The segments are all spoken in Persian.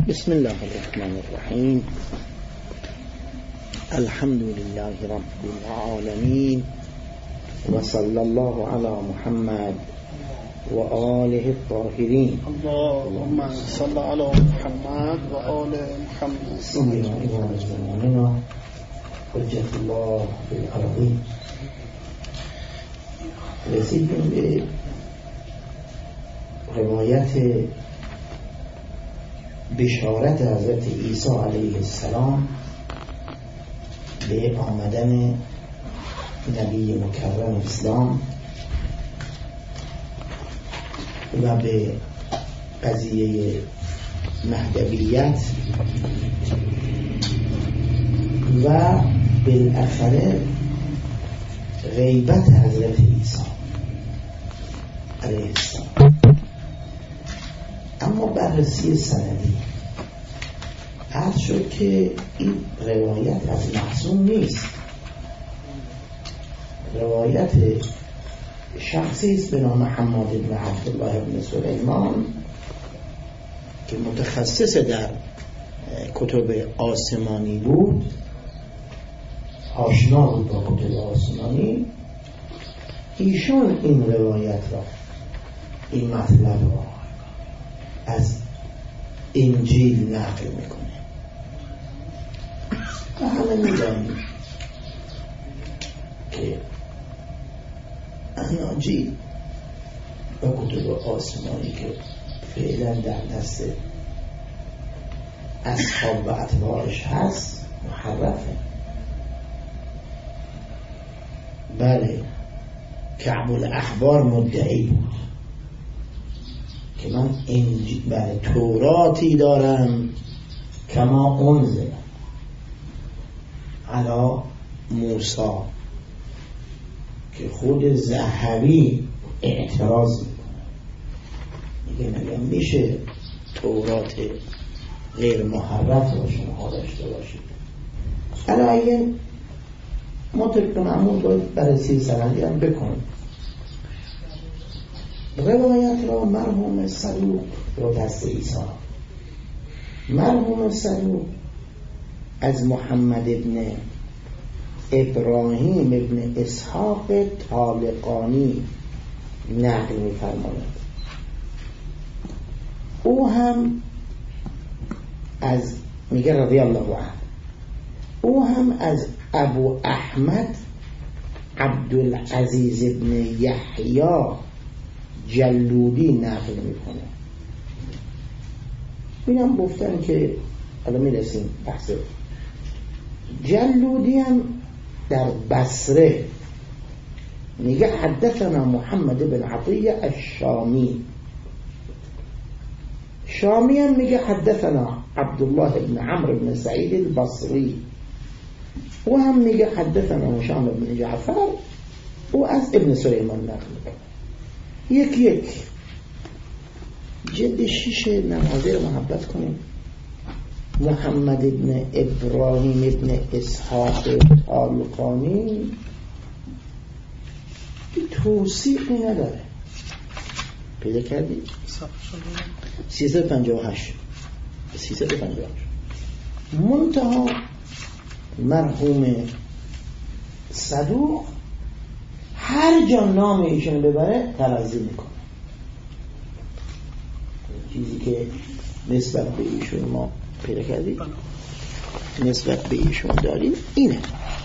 بسم الله الرحمن الرحيم. الحمد لله رب العالمين، وصلى الله على محمد وآله الطاهرين. اللهم صل على محمد وآل محمد. إمامنا حجة الله في الأرضين. رسیدیم به روایت بشارت حضرت عیسی علیه السلام به آمدن نبی مکرم اسلام و به قضیه مهدویت و بالاخره غیبت حضرت عیسی علیه السلام. اما بررسی سندی عرض شد که این روایت از معصوم نیست، روایت شخصی است به نام حماد بن عبدالله بن سلیمان که متخصص در کتب آسمانی بود، آشنا بود با کتب آسمانی. ایشون این روایت را، این مطلب را از انجیل نقل میکنه و همه میدانیم که اناجیل و کتب آسمانی که فعلا در دست اصحاب و اتباعش هست محرفه. بله، کعب الاحبار مدعی بود که من بله توراتی دارم کما انزل علی موسی، که خود ذهبی اعتراض میکنه، میگه میشه تورات غیر محرف رو شما داشته باشید. علاوه ما طبق معمول باید بررسی سندی هم بکنیم. روایت را مرحوم صدوق رو دست عیسی، مرحوم صدوق از محمد ابن ابراهیم ابن اسحاق طالقانی نقل می‌فرماید. او هم از میگه رضی الله عنه، او هم از ابو احمد عبدالعزیز ابن یحیی جلودی نقل میکنه. اینم گفتن که الان میرسیم بحث جلودی هم در بصره میگه حدثنا محمد بن عطیه الشامی، شامی هم میگه حدثنا عبدالله بن عمرو بن سعید البصری، و هم میگه حدثنا هشام بن جعفر، و از ابن سلیمان نقل میکنه. یک جلد 6 نمازی رو محبت کنیم. محمد ابن ابراهیم ابن اسحاق طالقانی توصیفی نداره، پیدا کردی؟ 358 منتها مرحوم صدوق هر جا نام ایشون ببره ترضی میکنه. چیزی که نسبت به ایشون ما پیدا کردیم، نسبت به ایشون داریم اینه.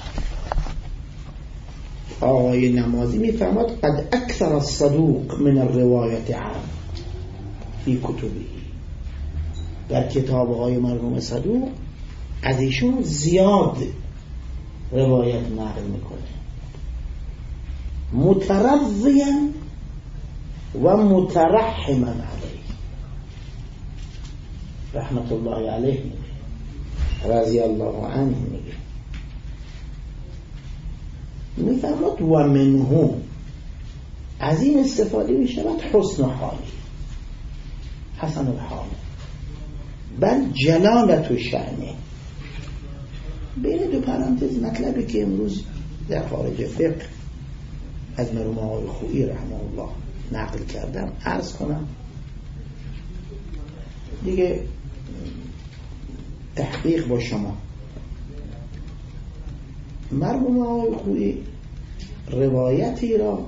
آقای نمازی میفرماد قد اکثر الصدوق من الروایت عن فی کتبی، در کتاب‌های مرحوم صدوق از ایشون زیاد روایت نقل میکنه، مترضیا و مترحما علیه، رحمت الله علیه میگه، رضی الله عنه میگه، میفرماد و منهم، از این استفاده میشود حسن حالی، حسن الحال، بل جلالت و شأنه. بین دو پرانتز مطلبی که امروز در خارج فقه از مرحوم آقای خویی رحمه الله نقل کردم عرض کنم. دیگه تحقیق با شما. مرحوم آقای خویی روایتی را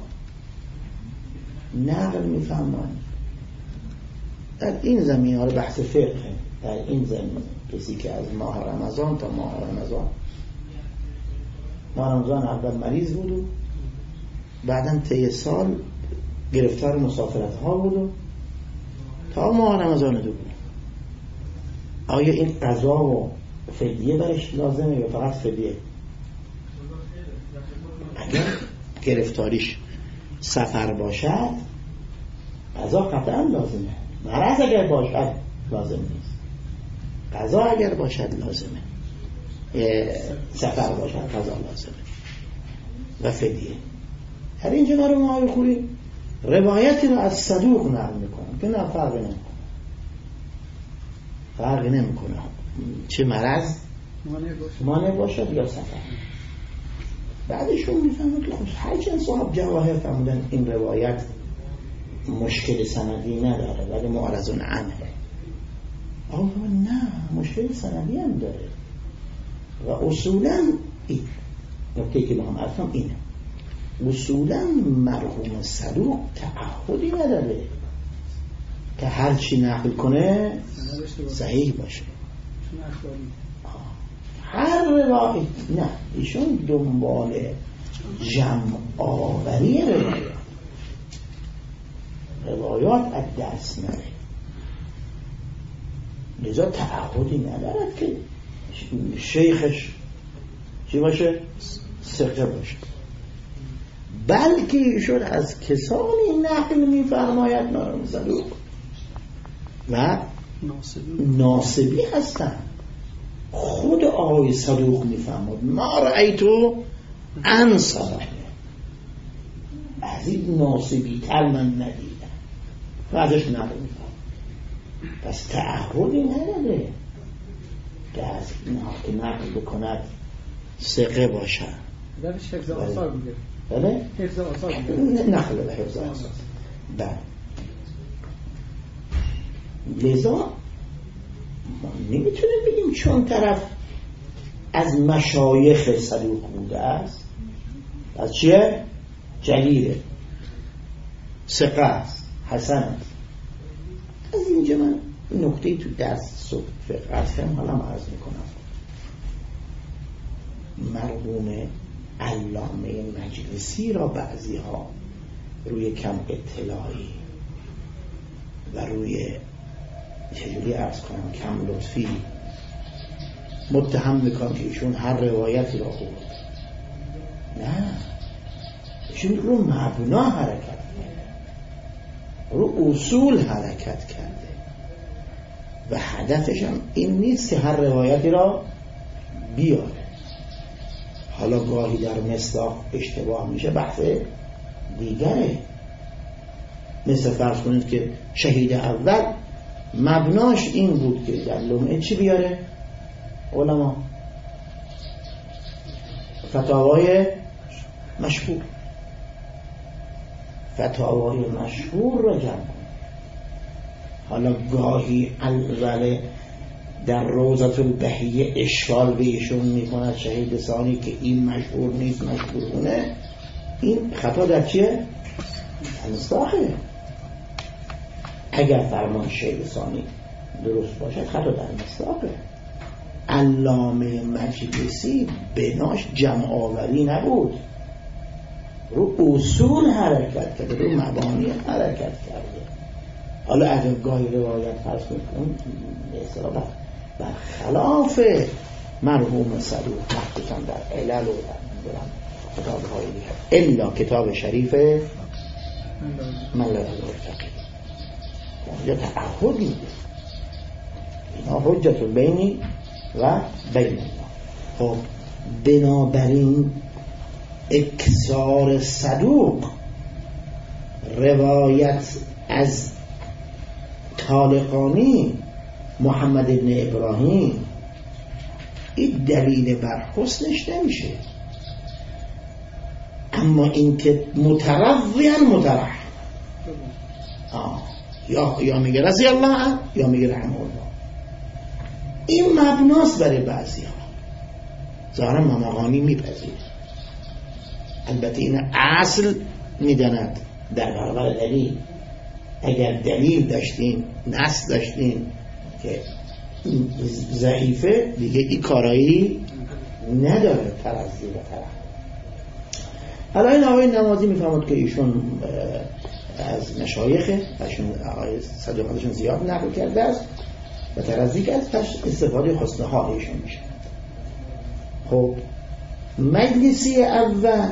نقل می‌فرمایند در این زمینه، ها بحث فقه، در این زمینه کسی که از ماه رمضان تا ماه رمضان اول مریض بود و بعدم طی سال گرفتار مسافرت ها بود و تا ماه رمضان دو بود، آیا این قضا و فدیه برش لازمه یا فقط فدیه؟ اگر گرفتاریش سفر باشد قضا قطعا لازمه، مرض اگر باشد لازم نیست. قضا اگر باشد لازمه، سفر باشد قضا لازمه و فدیه. هر اینجا مرحوم آقای خویی روایتی رو از صدوق نقل میکنه که نه فرقی نمیکنه چه مرض مانع باشد یا سفر. بعدشون میفهمه که خب هرچند صاحب جواهر فرمودن این روایت مشکل سندی نداره ولی معرض عنه. آقا نه، مشکل سندی هم داره و اصولا این نکته که ما هم ارفم اینه، اصولا مرحوم صدوق تعهدی نداره که هرچی نقل کنه صحیح باشه. هر روایت نه، ایشون دنبال جمع آوری روایات از دست نره، لذا تعهدی ندارد که شیخش چی باشه؟ ثقه باشه، بلکه ایشون از کسانی نقل می‌فرماید مرحوم صدوق و ناسبی هستن. خود آقای صدوق می‌فرماد ما رأیتو انصبه، از این ناسبی تر من ندیدم و ازش نقل می‌فرماد. پس تعهدی نداره که از نقل بکند ثقه باشد. درش حفظ آثار بوده. بله؟ حفظ آثار بوده. نقل به حفظ آثار. بله. لذا ما نمیتونیم بگیم چون طرف از مشایخ صدوق بوده است از چیه؟ جلیله، ثقه است، حسن است. از اینجا من نکته تو درس فقه هستم حالا عرض میکنم. مرحوم علامه مجلسی را بعضی ها روی کم اطلاعی و روی چجوری عرض کنم کم لطفی متهم میکنم که ایشون هر روایتی را خورد. نه، ایشون رو مبنا حرکت کرده، رو اصول حرکت کرده و هدفش هم این نیست که هر روایتی را بیاره. حالا گاهی در مصداق اشتباه میشه، بحث دیگره. مثل فرض کنید که شهید اول مبناش این بود که در لمعه چی بیاره؟ علما فتاوای مشهور، فتاوای مشهور را جمع کن. حالا گاهی الوله در روضة البهیه اشکال به ایشون میکند شهید ثانی که این مشهور نیست مشهورونه. این خطا در چیه؟ مصداقه. اگر فرمان شهید ثانی درست باشد خطا در مصداقه. علامه مجلسی بناش جمع آوری نبود، رو اصول حرکت کرده، رو مبانی حرکت کرده. حالا اگر گاهی روایت فرض کنیم به برخلاف مرحوم صدوق مخصوصا در علل و در کتاب‌های دیگر الا کتاب شریف من لا یرتقی اونجا تعهد میده، اینا حجت بینی و بین الله. خب بنابراین اکثار صدوق روایت از طالقانی محمد ابن ابراهیم این دلیل بر حسنش نمیشه، اما این که مترویاً مترحم یا میگه رضی الله عنه یا میگه رحمه الله. این مبناست برای بعضی ها. ظاهرا مماغانی میپذیر، البته این اصل میداند در برابر دلیل. اگر دلیل داشتین، نص داشتین که ضعیفه، دیگه این کارایی نداره ترازی و طرح. حالا این آقای نمازی میفهمد که ایشون از مشایخه، ایشون آقای صدوقاتشون زیاد نقل کرده است و ترازی که از استفاده حسن حال ایشون میشه. خب مجلسی اول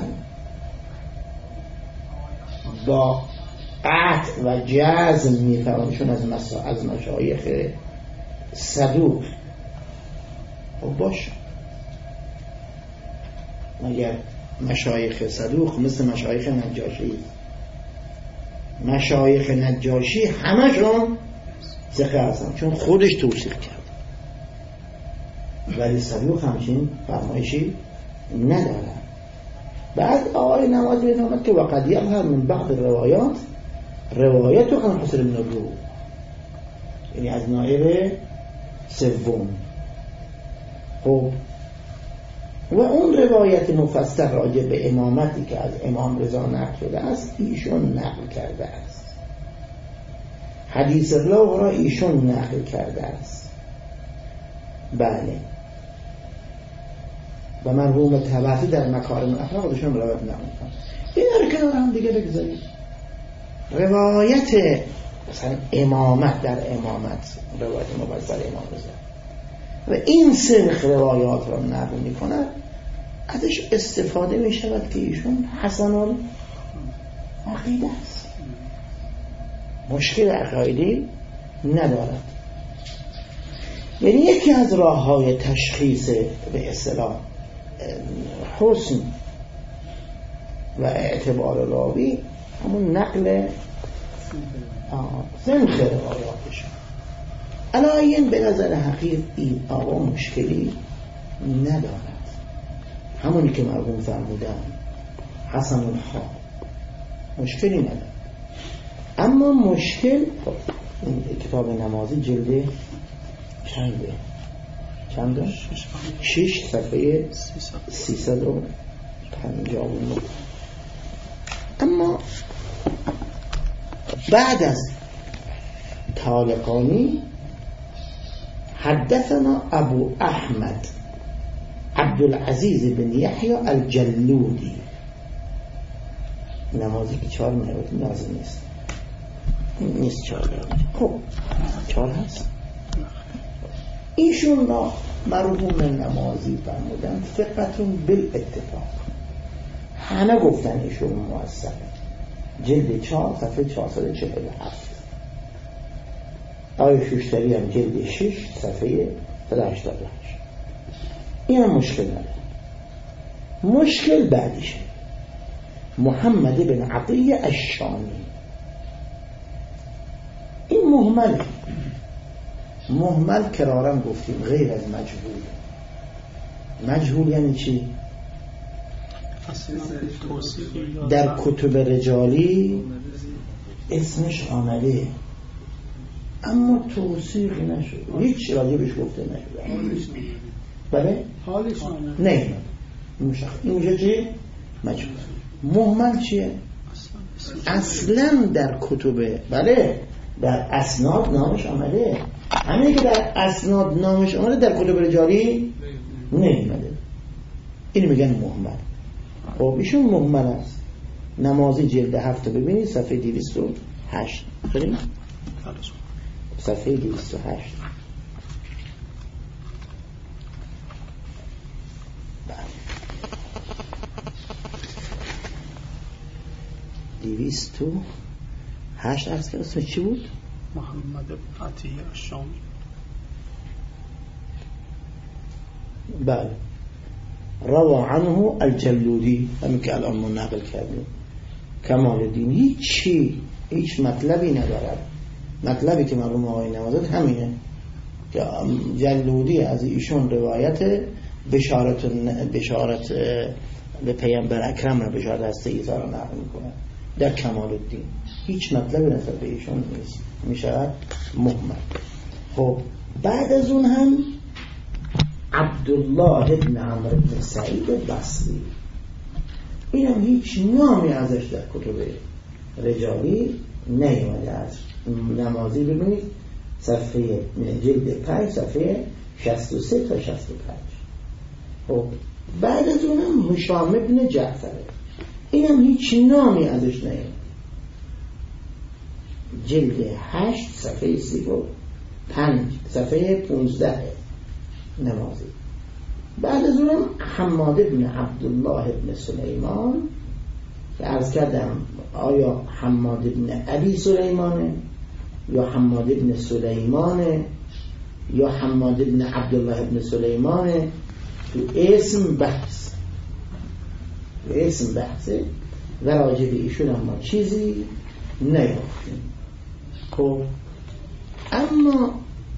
با قطع و جزم میفهمدشون از مشایخ صدوق. خب باشه، مگر مشایخ صدوق مثل مشایخ نجاشی؟ مشایخ نجاشی همشون ثقه هستن چون خودش توصیف کرد، ولی صدوق همچین فرمایشی نداره. بعد آقای نمازی میفهمد که وقد یظهر من بعض الروایات روایت عن حسن بن الروح، یعنی از نائب سوم. خب و اون روایت مفصل راجع به امامتی که از امام رضا نقل شده است ایشون نقل کرده است، حدیث الله را ایشون نقل کرده است. بله، و مرحوم طباطی در مکارم الاخلاق خودشون روایت نقل می‌کنن. اینا رو کنار هم دیگه بگذارید. روایت مثلا امامت در امامت، روایت مفصل امام رضا و این سنخ روایات را نقل می‌کند، ازش استفاده می‌شود که ایشون حسن العقیده است، مشکل عقایدی ندارد. یعنی یکی از راه‌های تشخیص به اصطلاح حسن و اعتبار راوی همون نقل سنخ روایاتش. علایین به نظر حقیق این آقا مشکلی ندارد، همونی که مرحوم فرمودن حسن الحال مشکلی ندارد. اما مشکل این کتاب نمازی جلد چنده؟ 6 صفحه 359. اما بعد از طالقانی حدثنا ابو احمد عبدالعزیز بن یحیی الجلودی. نمازی که 4 منوت لازم نیست 4. خب 4 هست. ایشون را مرحوم نمازی فرمودن ثقتون بالاتفاق، همه گفتن ایشون موثقه. جلد 4 صفحه 447. آقای شوشتری هم جلد 6 صفحه 188. این هم مشکل نداره. مشکل بعدیشه محمد بن عطیه الشامی. این مهمل کرارم گفتیم غیر از مجهول یعنی چی؟ در کتب رجالی اسمش آمده اما توصیق نشد، هیچ راجبش گفته نشد. بله؟ حالش آمده نه اینجا چی؟ مجهول. مهمل چیه؟ اصلا در کتب، بله در اسناد نامش آمده، همینه که در اسناد نامش آمده در کتب رجالی نیامده، اینو میگن مهمل. خب ایشون مهمل است. نمازی جلد 7 ببینید صفحه 208. بریم صفحه 208. 208 عرض که اسمش چی بود؟ محمد بن عطیه الشامی. بله. روى عنه الجلودی، همین که الان ما نقل کردیم. کمال الدین هیچ مطلبی ندارد. مطلبی که مرحوم آقای نوازد همینه که جلودی از ایشون روایت بشارت به پیامبر اکرم را بشارت از سیزا را نقل میکنه در کمال الدین. هیچ مطلبی نسبت به ایشون نیست، میشود مهمل. خب بعد از اون هم عبدالله ابن عمرو بن سعید بصری. اینم هیچ نامی ازش در کتب رجالی نیامده. از نمازی ببینید صفحه جلد 5 صفحه 63 تا 65. خب بعد از اونم هشام بن جعفره، اینم هیچ نامی ازش نیامده. جلد 8 صفحه 35 صفحه 15 نمازی. بعد از اونم حماد بن عبدالله بن سلیمان که عرض کردم آیا حماد بن ابی سلیمانه یا حماد بن سلیمانه یا حماد بن عبدالله بن سلیمانه، تو اسم بحثه و راجع به ایشون ما چیزی نیافتیم. خب اما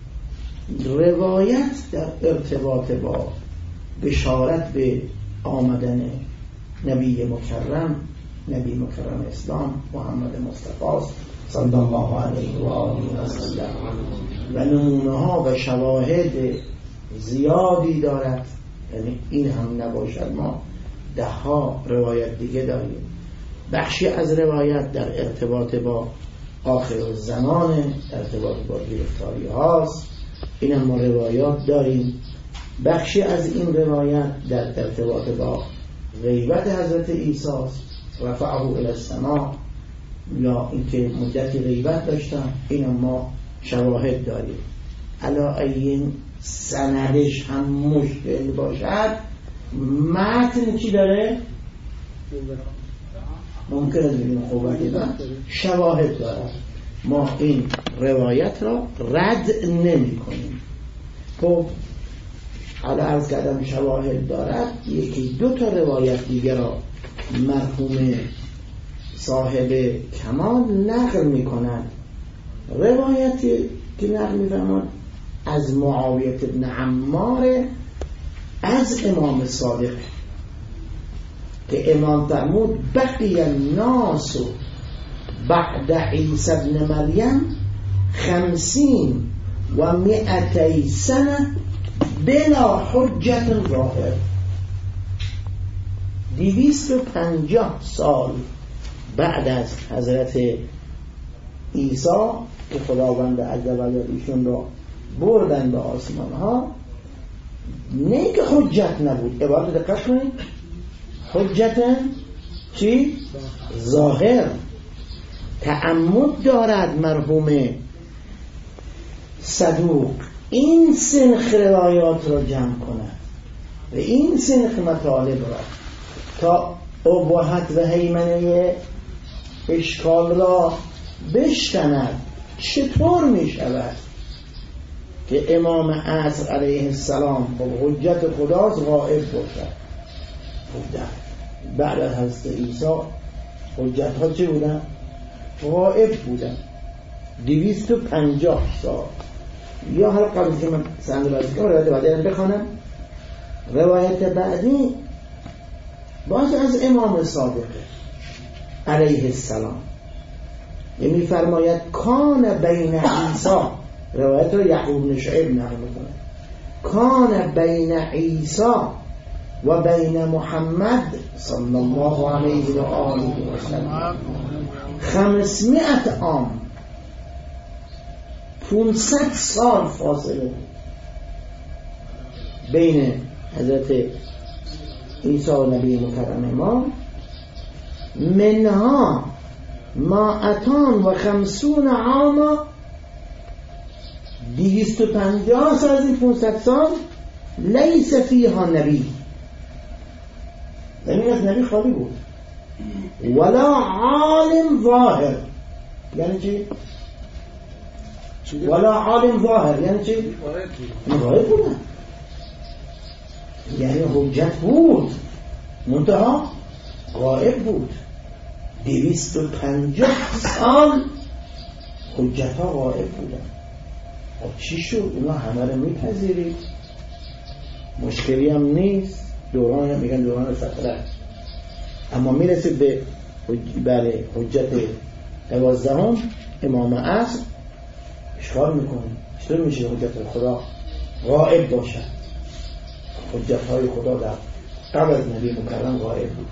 روایت در ارتباط با بشارت به آمدن نبی مکرم اسلام محمد مصطفی صلی الله علیه و آله و سلم و نمونه ها و شواهد زیادی دارد. یعنی این هم نباشد، ما 10 روایت دیگه داریم. بخشی از روایت در ارتباط با آخر الزمان، در ارتباط با گرفتاری هاست، این هم ما روایات داریم. بخشی از این روایت در ارتباط با غیبت حضرت عیسی رفعه الی السماء، یا اینکه مدتی غیبت داشتن، این هم ما شواهد داریم. علا این سندش هم مشکل باشد، متن چی داره؟ ممکن است بگیم خوبتی شواهد داره. ما این روایت را رد نمی کنیم. خب حالا عرض کردم شواهد دارد. 1-2 تا روایت دیگر را مرحوم صاحب کمال نقل می کند. روایتی که نقل می فرماد از معاویه بن عمار از امام صادق که امام فرمود بقی الناس بعد عیسی ابن مریم 50 و 200 سنه بلا حجت ظاهر. 250 سال بعد از حضرت عیسی که خداوند عزوجل ایشون رو بردن به آسمان ها، نه که حجت نبود، عبارت دقت کنید، حجت چی؟ ظاهر. تعمد دارد مرحوم صدوق این سنخ روایات را جمع کند و این سنخ مطالب را تا ابهت و هیمنه اشکال را بشکند. چطور می شود که امام عصر علیه السلام حجت خداست غائب باشد؟ بعد از حضرت عیسی حجت ها چه بودن؟ غائب بودن 250 سال. یا حالا قبل که من سند بازی کنم روایت بعدی بخوانم. روایت بعدی باز از امام صادق علیه السلام یعنی فرماید کان بین عیسی، روایت رو یعقوب بن شعیب نقل میکنه، کان بین عیسی و بین محمد صلی الله علیه و آله و سلم 500 عام، 500 سال فاصله بین حضرت عیسی و نبی مکرم ما. منها ما 250 عام، 250 سال از این 500 سال لیس فیها نبی، یعنی از نبی خالی بود، ولا عالم ظاهر. یعنی چی؟ ولا عالم ظاهر یعنی چی؟ غایب بودن، یعنی حجت بود منتها غایب بود. 250 سال حجت ها غایب بودن. خب چی شد؟ اونا همه رو میپذیرید، مشکلی هم نیست، دوران هم میگن دوران فتره، اما میرسید به حجت 12 امام عصر اشکال میکنه. چطور میشه حجت خدا غائب باشد؟ حجت‌های خدا در قبل از نبی مکرم غایب بود.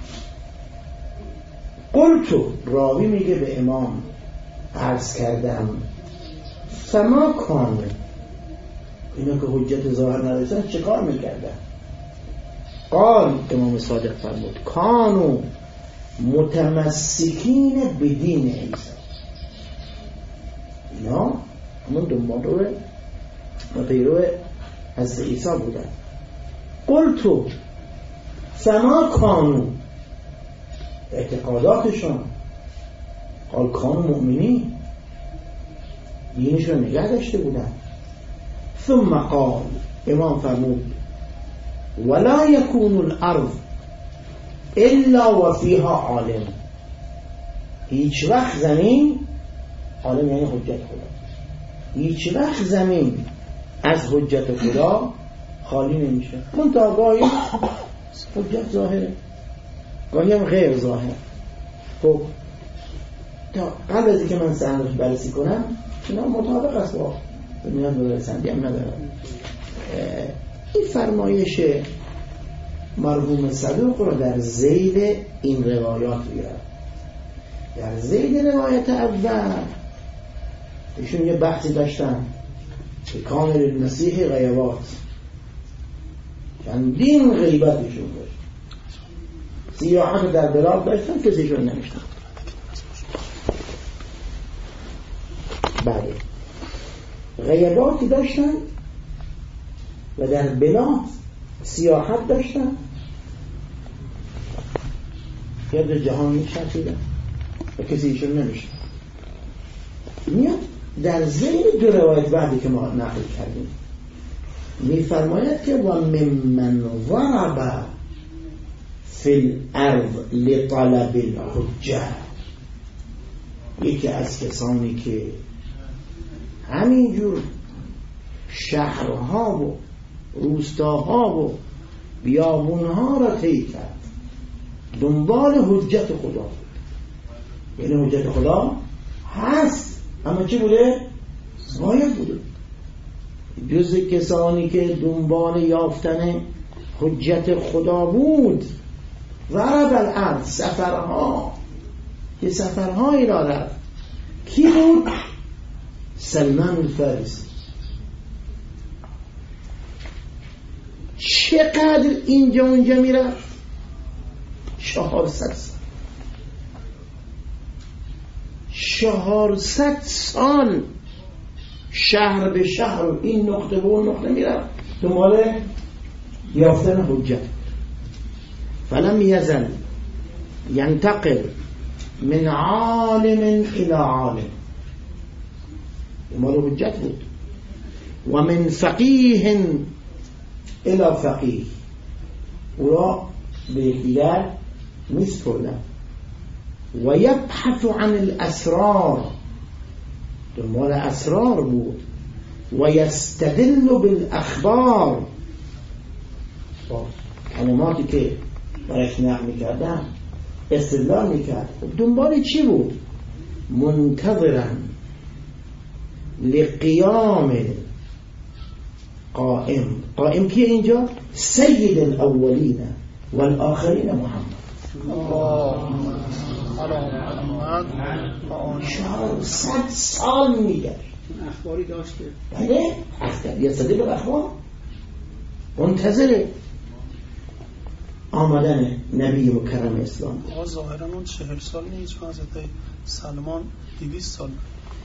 قلتو، راوی میگه به امام عرض کردم فما کانو، اینا که حجت ظاهر نداشتن چه کار میکردن؟ قال، امام صادق فرمود کانو متمسکین بدین عیسی، اینا همون دنبال و پیرو حضرت عیسی بودن. قلتو فما کانو، اعتقاداتشون، قال کانو مؤمنین، دینشون نگه داشته بودن. ثم قال، امام فرمود ولا يكون الارض الا وفيها عالم، هیچ وقت زمین، عالم یعنی حجت خدا، هیچ وقت زمین از حجت خدا خالی نمیشه. منتها گاهی حجت ظاهره، گاهی هم غیر ظاهر. خب تا قبل از که من سندش بررسی کنم اینا مطابق است با میاد برسندی هم ندارم. این فرمایش مرحوم صدوق رو در ذیل این روایات بیارم. در ذیل روایت اول ایشون یه بحثی داشتن که کامل المسیح غیبات، چندین غیبتشون داشت، سیاحت در بلاد داشتن کسیشون نمیشتن. بله غیباتی داشتن و در بلاد سیاحت داشتن، یاد جهان می‌چرخیدن و کسی ایشون نمیشه. میاد در ذیل دو روایت بعدی که ما نقل کردیم میفرماید که و ممن ضرب فی الارض لطلب الحجه، یکی از کسانی که همینجور شهرها و روستاها و بیابونها را طی کرد، دنبال حجت خدا، یعنی حجت خدا هست اما چی بوده؟ غایب بوده. جز کسانی که دنبال یافتن حجت خدا بود، ضرب الارض، سفرها، که سفرهایی را رفت. کی بود؟ سلمان الفارسی. چقدر اینجا اونجا میرفت؟ 400 سال شهر به شهر و این نقطه به اون نقطه میرفت دنبال یافتن حجت. فلم یزل ینتقل من عالم الى عالم، دنبال حجت بود، و من فقیه الى فقیه، او را به یکدیگر میسپردن. و یبحث عن الاسرار، دنبال اسرار بود. و یستدل بالاخبار، با کلماتی که برش نقل میکردن استدلال میکرد. دنبال چی بود؟ منتظرا لقیام قائم. قائم کیه اینجا؟ سید الاولین والآخرین محمد. 400 سال میگشت. اخباری داشته. بله اخبار یستدل بالاخبار، منتظر آمدن نبی مکرم اسلام. ظاهرا اون 40 سال نیست، حضرت سلمان 200 سال.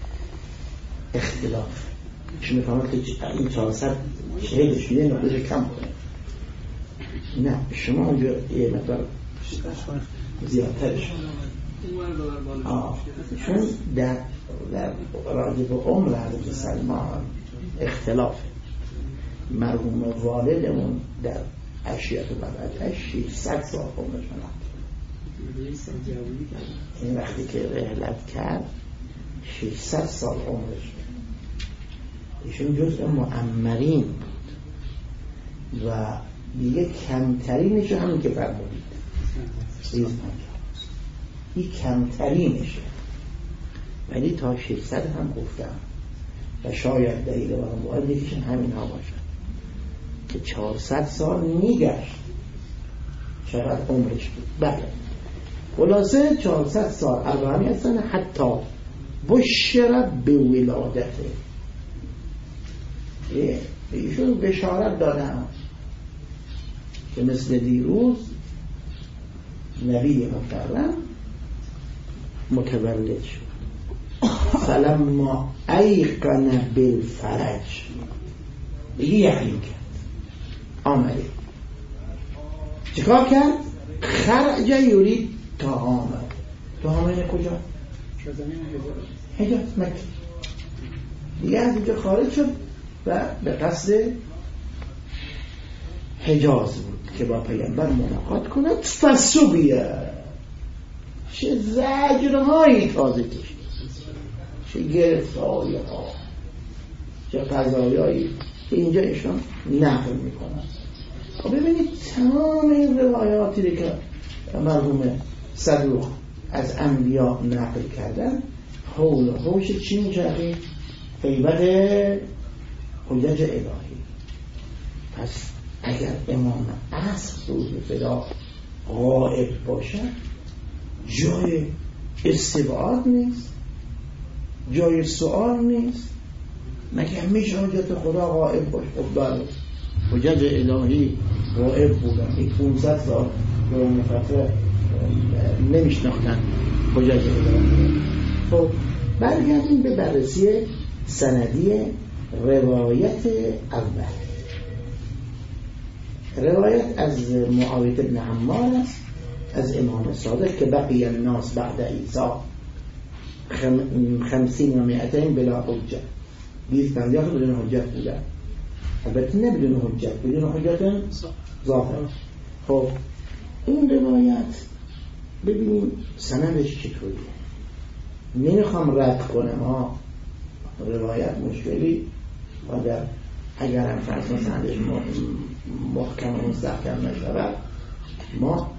اختلاف چون میفهمد که این 400 40 شده نقطه کم کنه. نه شما اونجا یه مقدار زیادترش، چون در راجع به عمر حضرت سلمان اختلاف. مرحوم والدمون در اشیاء بعدش 600 سال عمرش رفت. این وقتی که رحلت کرد 600 سال عمرش، ایشون جزء معمرین بود و دیگه کمترینش همین که فرمودید 350، این کمترینشه، ولی تا 600 هم گفتم و شاید دلیل برام باید یکیشون همین ها باشد. که 400 سال میگشت چقدر عمرش بود. بله خلاصه 400 سال 400 سنه حتی بشر به ولادته، ایشون بشارت دادن که مثل دیروز نبی مکرم متولد شد. فلما ایقن بالفرج دیگه یقین کرد آمده. چیکار کرد؟ خرج یورید تا آمد. تا آمده کجا؟ حجاز مکه. دیگه از اینجا خارج شد و به قصد حجاز بود که با پیامبر ملاقات کند. فسوبیه چه زجرهایی تازه کشید، چه گرفتاری ها، چه قضایایی که اینجا ایشان نقل میکنن. ببینید تمام این روایاتی که مرحوم صدوق از انبیا نقل کردن حول و حوش چی میچرخید؟ غیبت حجج الهی. پس اگر امام عصر روز فدا غائب باشد جای استبعاد نیست، جای سؤال نیست. مگه میشه حجت خدا غائب باشه؟ خب بله حجج الهی غائب بودن. این 500 سال دوران فتره نمیشناختن حجج الهی. خب برگردیم به بررسی سندی روایت اول. روایت از معاویه بن عمار است از امام صادق که بقی الناس بعد عیسی 50 و 200 بلا حجت. 250 بدون حجت بودن، البته نه بدون حجت، بدون حجت ظاهر. خب این روایت ببینیم سندش چطوریه. نمیخوام رد کنم روایت مشکلی و در اگر هم فرض سندش محکم و مستحکم نشود ما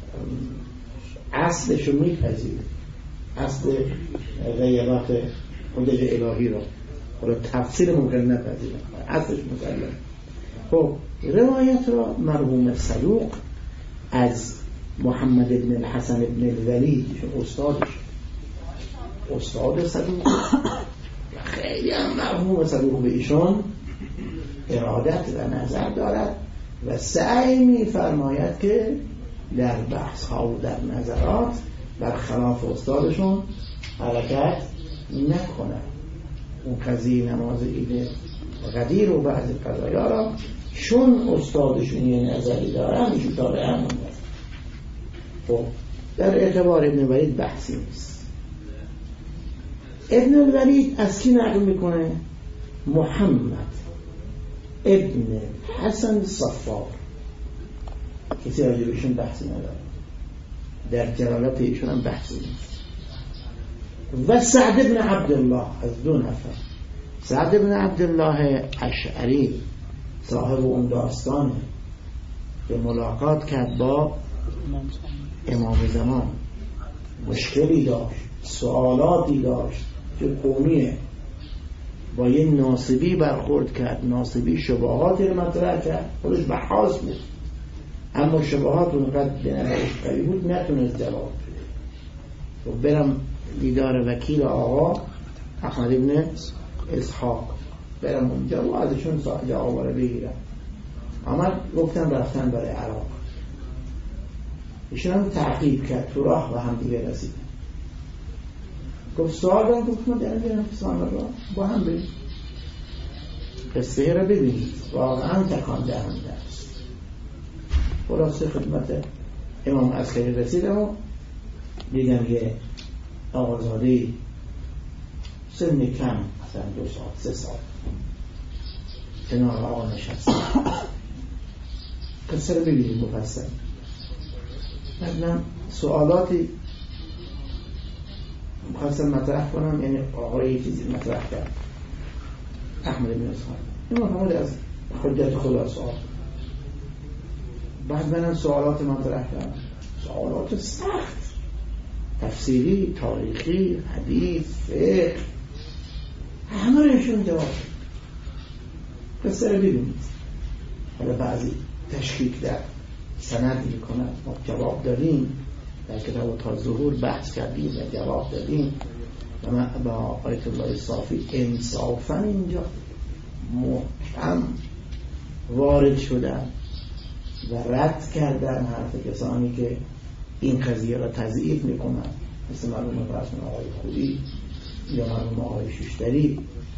اصلش رو میپذیریم، اصل غیبات حجج الهی رو تفسیر ممکن نپذیریم، اصلش مسلم. خب روایت را مرحوم صدوق از محمد بن الحسن بن الولید استاد صدوق خیلی هم مرحوم صدوق به ایشان ارادت و نظر دارد و سعی می فرماید که در بحث ها و در نظرات برخلاف استادشون حرکت نکنند. اون قضیه نماز عید غدیر و بعضی قضایا را چون استادشون یه نظری دارن ایشون تابع همون است. خب در اعتبار ابن ولید بحثی نیست. ابن الولید از کی نقل میکنه؟ محمد ابن حسن صفار. کسی راجبشون بحثی نداره، در جلالت ایشون هم بحثی نیست. و سعد بن عبدالله از 2 نفر. سعد بن عبدالله اشعری صاحب اون داستانه که ملاقات کرد با امام زمان، مشکلی داشت، سوالاتی داشت که قومیه، با یه ناصبی برخورد کرد. ناصبی شبهاتی رو مطرح کرد، خودش بحاث بود اما شبهات اونقدر به نظرش قوی بود نتونست جواب بده. خب برم دیدار وکیل آقا احمد بن اسحاق، برم اونجا و ازشون جواب رو بگیرم. آمد گفتم رفتن برای عراق. ایشون هم تعقیب کرد، تو راه و هم دیگه رسیدن. گفت سوال رو گفت ما درم سوال را با هم بریم قصه رو ببینید، واقعا تکان دهنده است. خلاصه خدمت امام عسکری رسیدم و دیدم یه آقازادهی سن کم مثلا 2 سال 3 سال کنار آقا نشست. قصه رو ببینید مفصل. مثلا سوالاتی مخواستم مطرح کنم، یعنی آقای یه چیزی مطرح کرد احمد بن اسحاق، این محمد از حجت خدا سوال. بعد منم سوالات مطرح کردم، سوالات سخت، تفسیری، تاریخی، حدیث، فقه، همه رو ایشون جواب. قصه رو ببینید. حالا بعضی تشکیک در سند میکنن. ما جواب دادیم در کتاب تا ظهور بحث کردیم و جواب دادیم و من با آیت الله صافی انصافا اینجا محکم وارد شدن و رد کردن حرف کسانی که این قضیه را تضعیف میکنن، مثل مرحوم آقای خویی یا مرحوم آقای شوشتری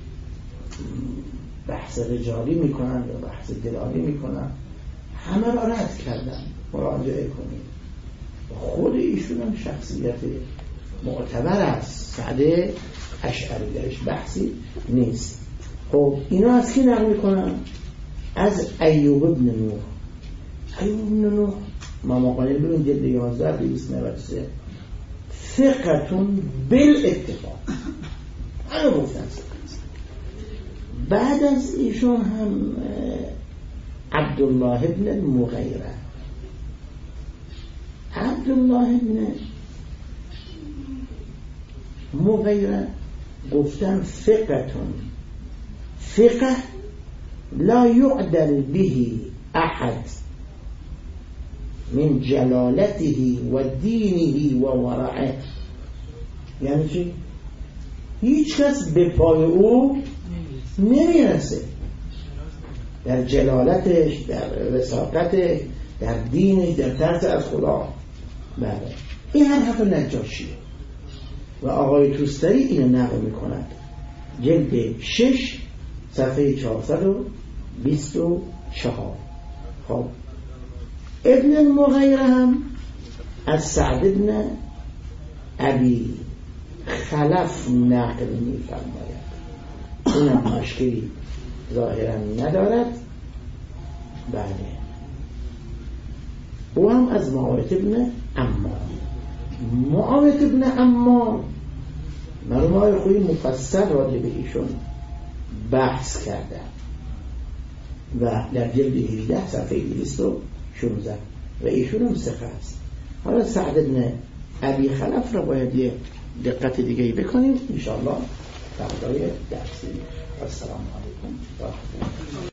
بحث رجالی میکنن یا بحث دلالی میکنن. همه را رد کردن. مراجعه کنید. خود ایشون هم شخصیت معتبر است. سعد اشعری درش بحثی نیست. خب اینا از کی نقل میکنن؟ از ایوب ابن نوح. ایوب ابن نوح ما مقاله ببین جلد 11 293 ثقتون بالاتفاق. همه گفتن بعد از ایشون هم عبدالله ابن المغیره. عبدالله ابن مغیره گفتن ثقتون، ثقه لا يعدل به احد من جلالته و دینه و ورعه. یعنی چی؟ هیچ کس به پای او نمیرسه در جلالتش، در وثاقتش، در دینش، در ترس از خدا. بله این هم حرف نجاشیه و آقای توستری اینو نقل میکند جلد 6 صفحه 424. خب ابن المغیره هم از سعد ابن ابی خلف نقل میفرماید. اینم مشکلی ظاهرا ندارد. بله او هم از معاویه ابن عمار. معاویه ابن عمار مرحوم آقای خویی مفصل راجع به ایشون بحث کرده و در جلد 18 صفحه 216 و ایشون هم ثقه است. حالا سعد ابن ابی خلف را باید یه دقت دیگه بکنیم ان شاء الله در درسی. السلام علیکم و رحمت الله.